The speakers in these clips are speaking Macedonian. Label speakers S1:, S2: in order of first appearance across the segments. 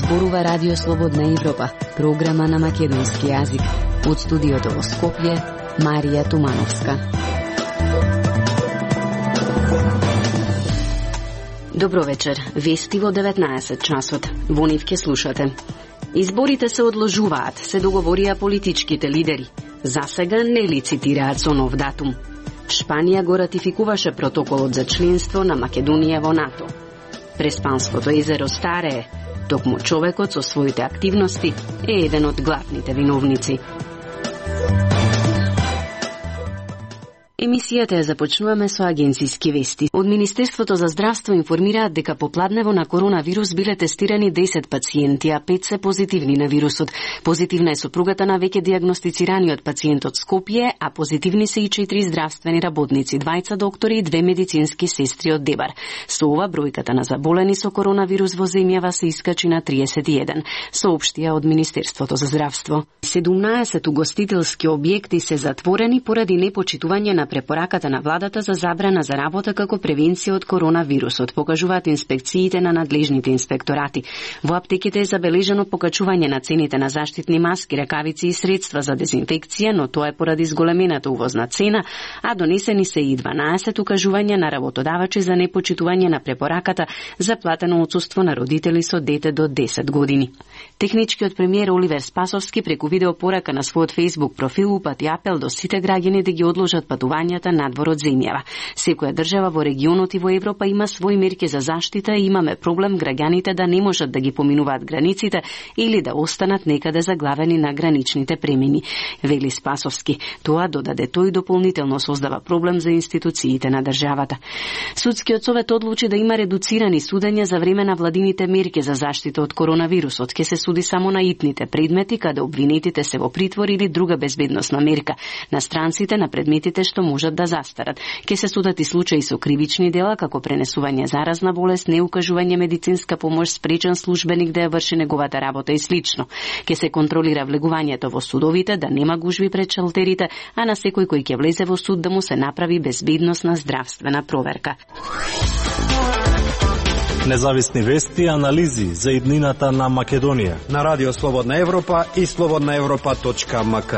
S1: зборува Радио Слободна Европа, програма на македонски јазик. Од студиото во Скопје, Марија Тумановска. Добро вечер. Вести во 19 часот. Во нив ке слушате. Изборите се одложуваат, се договорија политичките лидери. За сега не лицитираат со нов датум. Шпанија го ратификуваше протоколот за членство на Македонија во НАТО. Преспанското езеро старее, токму човекот со своите активности е еден од главните виновници. Емисијата ја започнуваме со агенцијски вести. Од Министерството за здравство информираат дека по пладнево на коронавирус биле тестирани 10 пациенти, а 5 се позитивни на вирусот. Позитивна е сопругата на веќе дијагностицираниот пациент од Скопје, а позитивни се и 4 здравствени работници, 2 доктори и 2 медицински сестри од Дебар. Со ова бројката на заболени со коронавирус во земјава се искачи на 31, соопштија од Министерството за здравство. 17 угостителски објекти се затворени поради непочитување на препораката на владата за забрана за работа како превенција од коронавирусот, покажуваат инспекциите на надлежните инспекторати. Во аптеките е забележено покачување на цените на заштитни маски, ракавици и средства за дезинфекција, но тоа е поради зголемената увозна цена, а донесени се и 12 укажувања на работодавачи за непочитување на препораката за платено отсуство на родители со дете до 10 години. Техничкиот премиер Оливер Спасовски преку видеопорака на својот Facebook профил упати апел до сите граѓани да ги одложат патувањата надвор од земјава. Секоја држава во регионот и во Европа има свои мерки за заштита и имаме проблем граѓаните да не можат да ги поминуваат границите или да останат некаде заглавени на граничните премини, вели Спасовски. Тоа додаде тој дополнително создава проблем за институциите на државата. Судскиот совет одлучи да има редуцирани судења за време на владините мерки за заштита од коронавирусот. Ке се суди само на итните предмети каде обвинетите се во притвор или друга безбедносна мерка. На странците на предметите што можат да застарат. Ке се судат и случаи со кривични дела како пренесување заразна болест, неукажување медицинска помош, спречен службеник да ја врши неговата работа и слично. Ке се контролира влегувањето во судовите, да нема гужви пред шалтерите, а на секој кој ќе влезе во суд да му се направи безбедносна здравствена проверка.
S2: Независни вести и анализи за иднината на Македонија
S3: на Радио Слободна Европа и slobodnaevropa.mk.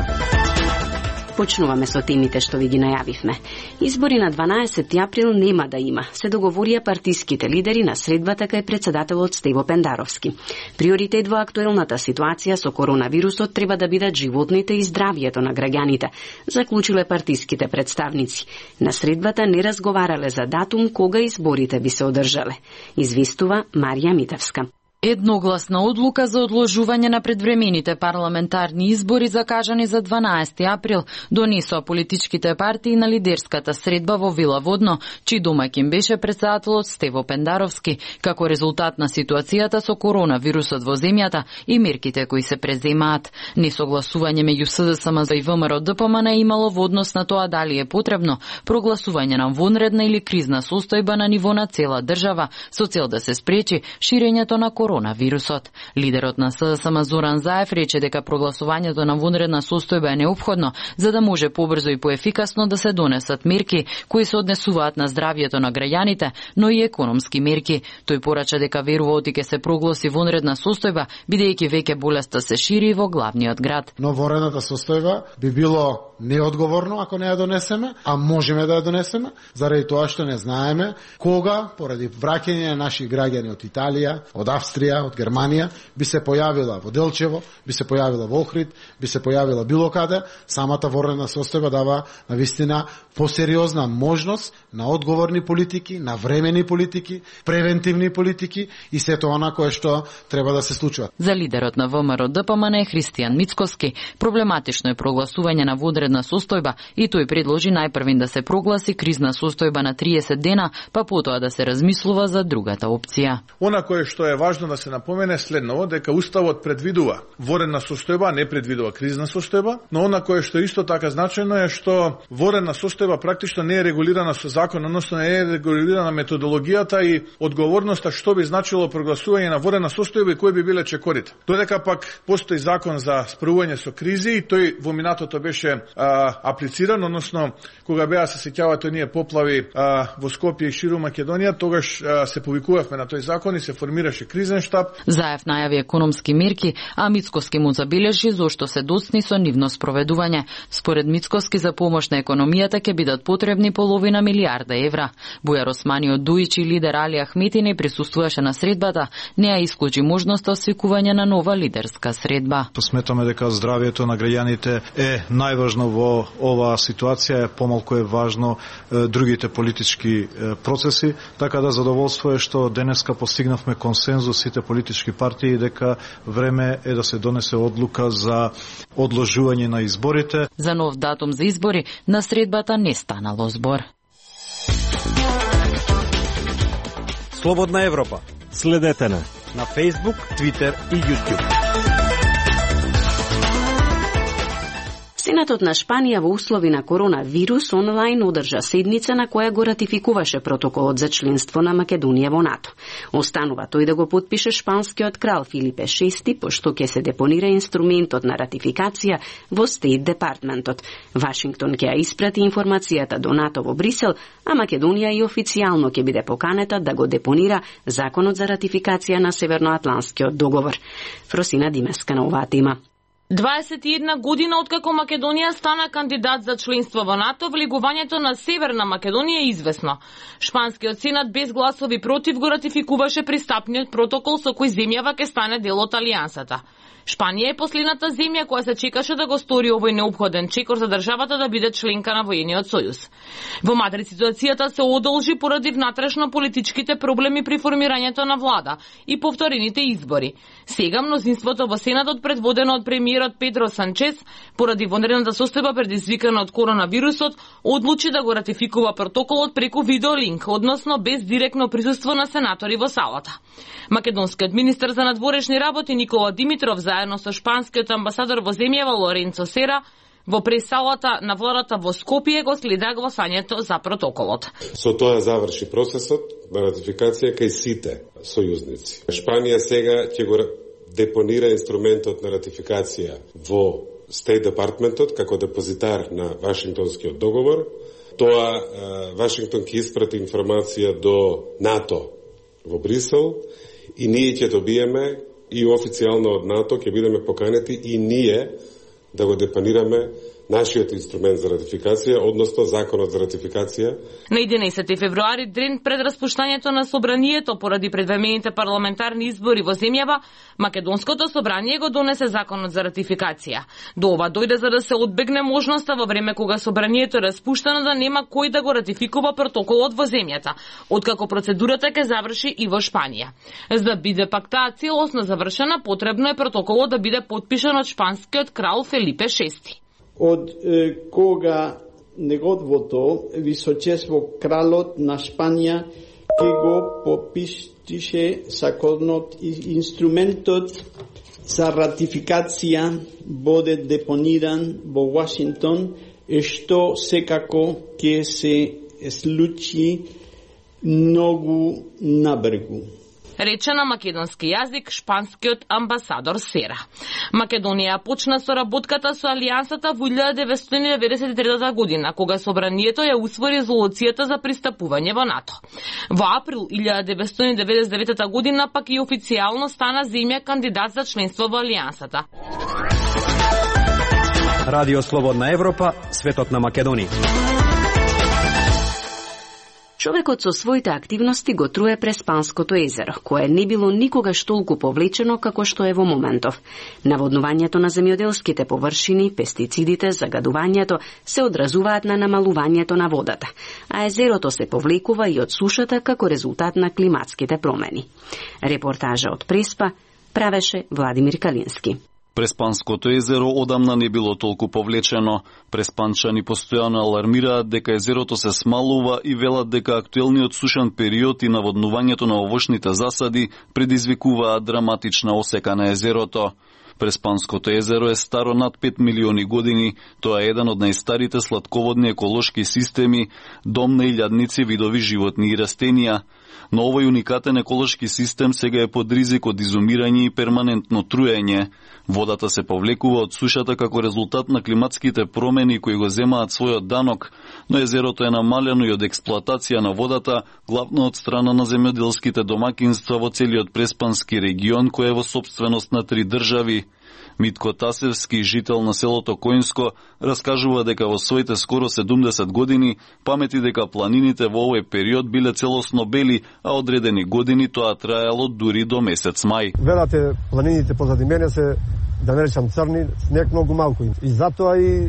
S1: Почнуваме со темите што ви ги најавивме. Избори на 12 април нема да има. Се договорија партиските лидери на средбата кај председателот Стево Пендаровски. Приоритет во актуелната ситуација со коронавирусот треба да бидат животните и здравието на граѓаните, заклучиле партиските представници. На средбата не разговарале за датум кога изборите би се одржале. Известува Марија Митевска.
S4: Едногласна одлука за одложување на предвремените парламентарни избори закажани за 12 април донесоа политичките партии на лидерската средба во Вила Водно, чиј домаќин беше председателот Стево Пендаровски, како резултат на ситуацијата со коронавирусот во земјата и мерките кои се преземаат. Несогласување меѓу СДСМ и ВМРО ДПМН имало во однос на тоа дали е потребно прогласување на вонредна или кризна состојба на ниво на цела држава со цел да се спречи ширењето на коронавирусот. Лидерот на СДСМ Зоран Заев рече дека прогласувањето на вонредна состојба е неопходно за да може побрзо и поефикасно да се донесат мерки кои се однесуваат на здравието на граѓаните, но и економски мерки. Тој порача дека верува оти ќе се прогласи вонредна состојба, бидејќи веќе болеста се шири во главниот град.
S5: Но вонредната состојба би било неодговорно ако не ја донесеме, а можеме да ја донесеме, заради тоа што не знаеме кога, поради враќање на наши граѓани од Италија, од Австрија, од Германија, би се појавила во Делчево, би се појавила во Охрид, би се појавила било каде. Самата вонредна состојба дава навистина посериозна можност на одговорни политики, на времени политики, превентивни политики и сето она кое што треба да се случува.
S4: За лидерот на ВМРО ДПМН Христијан Мицкоски, проблематично е прогласување на вонредна состојба и тој предложи најпрвин да се прогласи кризна состојба на 30 дена, па потоа да се размислува за другата опција.
S6: Она кое што е важно да се напомене следново, дека Уставот предвидува вонредна состојба, не предвидува кризна состојба, но она кое што исто така значајно е што вонредна состојба практично не е регулирана со закон, односно не е регулирана методологијата и одговорноста што би значило прогласување на вонредна состојба и кои би биле чекорите. Додека пак постои закон за справување со кризи и тој во минатото беше аплициран, односно кога беа се сеќавате оние поплави во Скопје и ширум Македонија, тогаш се повикувавме на тој закон и се формираше кризен кrizен штаб.
S4: Заев најави економски мерки, а Мицкоски му забележи зошто се доцни со нивно спроведување. Според Мицкоски за помош на економијата ќе бидат потребни половина милиарда евра. Бујар Османи од Дуич и лидер Али Ахмети не присуствуваше на средбата, не ја исклучи можноста освикување на нова лидерска средба.
S7: Сметаме дека здравието на граѓаните е најважно во оваа ситуација, помалку е важно другите политички процеси, така да задоволство е што денеска постигнавме консензус сите политички партии дека време е да се донесе одлука за одложување на изборите.
S4: За нов датум за избори на средбата не станало збор.
S3: Слободна Европа.
S2: Следете на
S3: Facebook, Twitter и YouTube.
S1: Сенатот на Шпанија во услови на коронавирус онлайн одржа седница на која го ратификуваше протоколот за членство на Македонија во НАТО. Останува тој да го потпише шпанскиот крал Филипе VI, пошто ќе се депонира инструментот на ратификација во Стейт Департментот. Вашингтон ќе ја испрати информацијата до НАТО во Брисел, а Македонија и официјално ќе биде поканета да го депонира законот за ратификација на Северноатланскиот договор. Фросина Димеска на оваа тема.
S8: 21 година откако Македонија стана кандидат за членство во НАТО, влегувањето на Северна Македонија е известно. Шпанскиот сенат без гласови против го ратификуваше пристапниот протокол со кој земјава ќе стане дел од алијансата. Шпанија е последната земја која се чекаше да го стори овој неопходен чекор за државата да биде членка на воениот сојуз. Во Мадрид ситуацијата се одолжи поради внатрешно политичките проблеми при формирањето на влада и повторените избори. Сега мнозинството во Сенатот, предводено од премиерот Педро Санчес, поради вонредната состојба предизвикана од коронавирусот, одлучи да го ратификува протоколот преку видеолинк, односно без директно присуство на сенатори во салата. Македонскиот министер за надворешни работи Никола Димитров заедно со шпанскиот амбасадор во земјава Лоренцо Сера во пресалата на владата во Скопје го следа гласањето за протоколот.
S9: Со тоа заврши процесот на ратификација кај сите сојузници. Шпанија сега ќе го депонира инструментот на ратификација во Стейт Департментот како депозитар на Вашингтонскиот договор. Тоа Вашингтон ќе испрати информација до НАТО во Брисел и ние ќе добиеме и официјално од НАТО ќе бидеме поканети и ние да го депонираме нашиот инструмент за ратификација, односно законот за ратификација.
S8: На 11 февруари, ден пред распуштањето на собранието поради предвремените парламентарни избори во земјава, Македонското собрание го донесе законот за ратификација. До ова дојде за да се одбегне можноста во време кога собранието е распуштено да нема кој да го ратификува протоколот во земјата, откако процедурата ќе заврши и во Шпанија. За да биде пак таа целосно завршена, потребно е протоколот да биде потпишан од шпанскиот крал Фелипе VI.
S10: Од кога неговото височество кралот на Шпанија ќе го подпише законот и инструментот за ратификација буде депониран во Вашингтон, што секако ќе се случи многу набрзо.
S8: Рече на македонски јазик шпанскиот амбасадор Сера. Македонија почна со работката со алијансата во 1993 година, кога собранието ја усвои резолуцијата за пристапување во НАТО. Во април 1999 година пак и официјално стана земја кандидат за членство во алијансата.
S3: Радио Слободна Европа, светот на Македонија.
S1: Човекот со своите активности го труе през Панското езеро, кое не било никогаш толку повлечено како што е во моментов. Наводнувањето на земјоделските површини, пестицидите, загадувањето се одразуваат на намалувањето на водата, а езерото се повлекува и од сушата како резултат на климатските промени. Репортажа од Преспа правеше Владимир Калински.
S11: Преспанското езеро одамна не било толку повлечено. Преспанчани постојано алармираат дека езерото се смалува и велат дека актуелниот сушен период и наводнувањето на овошните засади предизвикуваат драматична осека на езерото. Преспанското езеро е старо над 5 милиони години. Тоа е еден од најстарите сладководни еколошки системи, дом на илјадници видови животни и растенија. Но овој уникатен еколошки систем сега е под ризик од изумирање и перманентно труење. Водата се повлекува од сушата како резултат на климатските промени кои го земаат својот данок, но езерото е намалено и од експлоатација на водата, главно од страна на земјоделските домакинства во целиот Преспански регион, кој е во сопственост на 3 држави. Митко Тасевски, жител на селото Којнско, раскажува дека во своите скоро 70 години памети дека планините во овој период биле целосно бели, а одредени години тоа траело дури до месец мај.
S12: Велате планините позади мене се, да не речам црни, снег многу малку. И затоа и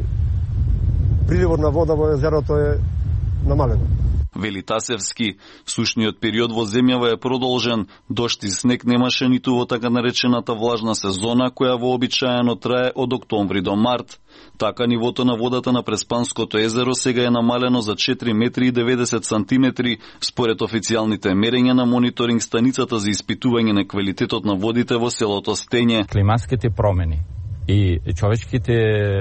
S12: приливот на вода во езерото е намалено.
S11: Вели Тасевски, сушниот период во земјава е продолжен, дожд и снег немаше ниту во така наречената влажна сезона, која вообичаено трае од октомври до март. Така нивото на водата на Преспанското езеро сега е намалено за 4 метри и 90 сантиметри, според официјалните мерења на мониторинг станицата за испитување на квалитетот на водите во селото Стење.
S13: Климатските промени и човечките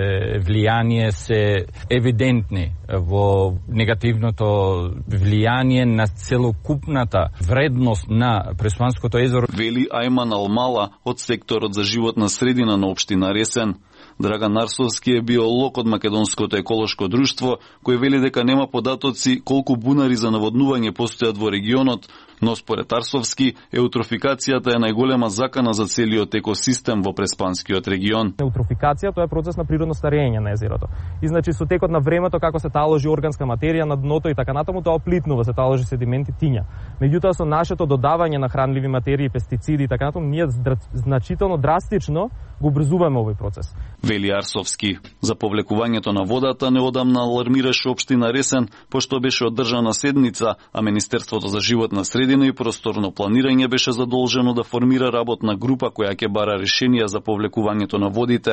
S13: влијание се евидентни во негативното влијание на целокупната вредност на Преспанското езеро.
S11: Вели Ајман Алмала од секторот за животна средина на општина Ресен. Драган Арсовски е биолог од Македонското еколошко друштво, кој вели дека нема податоци колку бунари за наводнување постојат во регионот, но според Арсовски, еутрофикацијата е најголема закана за целиот екосистем во Преспанскиот регион.
S14: Еутрофикација тоа е процес на природно старење на езерото. И значи со текот на времето како се таложи органска материја на дното и така натаму, тоа оплитнува, се таложи седименти, тиња. Меѓутоа со нашето додавање на хранливи материи, пестициди и така натаму, ние значително драстично го обрзуваме овој процес.
S11: Вели Арсовски, за повлекувањето на водата неодамна алармираше општина Ресен, пошто беше одржана седница, а Министерството за животна средина и просторно планирање беше задолжено да формира работна група која ќе бара решенија за повлекувањето на водите.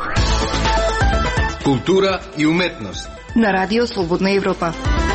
S15: Култура и уметност
S16: на Радио Слободна Европа.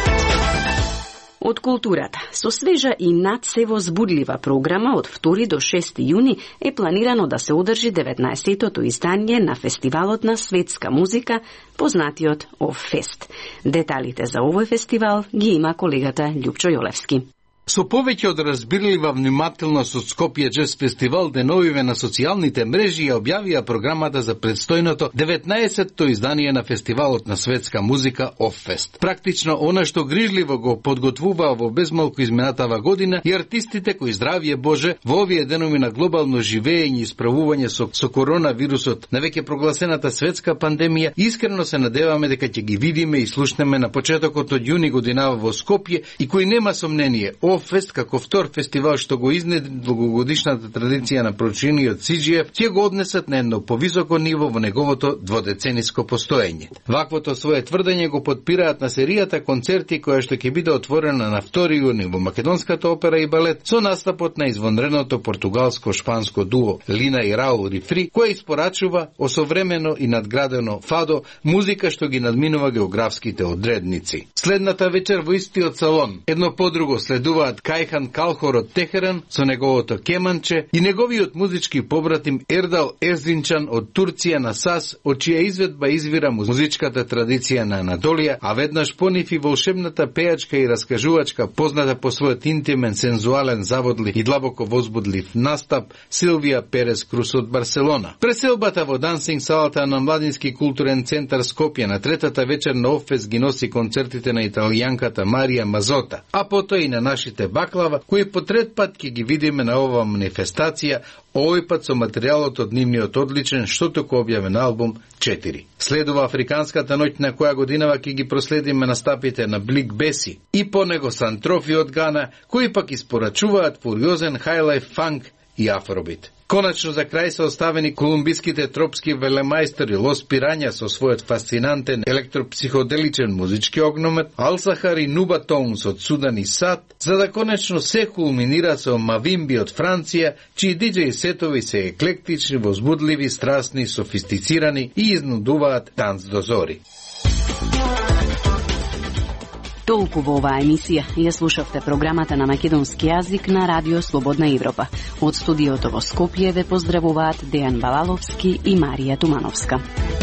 S1: Од културата, со свежа и надсе возбудлива програма од 2 до 6 јуни е планирано да се одржи 19-тото издание на фестивалот на светска музика, познатиот Овфест. Деталите за овој фестивал ги има колегата Љупчо Јолевски.
S15: Со повеќе од разбирлива внимателност од Скопје Джез фестивал, деновиве на социјалните мрежи ја објавија програмата за предстојното 19-то издание на фестивалот на светска музика Овфест. Практично она што грижливо го подготвуваа во безмалку изминатава година и артистите кои здравје Боже во овие денови на глобално живење и справување со коронавирусот на веќе прогласената светска пандемија, искрено се надеваме дека ќе ги видиме и слушнеме на почетокот од јуни годинава во Скопје и кој нема сомнение Овфест како втор фестивал што го изнеди долгогодишната традиција на прочиниот CGF, ќе го однесат на едно повисоко ниво во неговото дводецениско постоење. Ваквото свое тврдење го подпираат на серијата концерти која што ќе биде отворена на 2 јуни во Македонската опера и балет со настапот на извонредното португалско-шпанско дуо Лина и Раул Рифри, која испорачува осовремено и надградено фадо, музика што ги надминува географските одредници. Следната вечер во истиот салон, едно подруго следува Кајхан Калхор од Техеран со неговото кеманче и неговиот музички побратим Ердал Ерзинчан од Турција на САС, од чија изведба извира музичката традиција на Анатолија, а веднаш понив и волшебната пејачка и раскажувачка позната по својот интимен, сензуален, заводлив и длабоко возбудлив настап Силвија Перес Крус од Барселона. Преселбата во дансинг салата на Младински културен центар Скопје на третата вечер на Овфест ги носи концертите на италијанката Марија Мазота, а потоа и на нашите Баклава, кои по трет пат ќе ги видиме на оваа манифестација, овој пат со материјалот од нивниот одличен, што току објавен албум 4. Следува Африканската ноќ на која годинава ќе ги проследиме настапите на Блик Беси и по него Сантрофи од Гана, кои пак испорачуваат фуриозен хайлайф фанк и афробит. Конечно за крај се оставени колумбиските тропски велемајстори Лос Пирања со својот фасцинантен електропсиходеличен музички огномет, Алсахар и Нуба Тоунс од Судан и Сад, за да конечно се кулминира со Мавимби од Франција, чии диџеј сетови се еклектични, возбудливи, страстни, софистицирани и изнудуваат танц до зори.
S1: Толку во оваа емисија. Ја слушавте програмата на македонски јазик на Радио Слободна Европа. Од студиото во Скопје ве поздравуваат Дејан Балаловски и Марија Тумановска.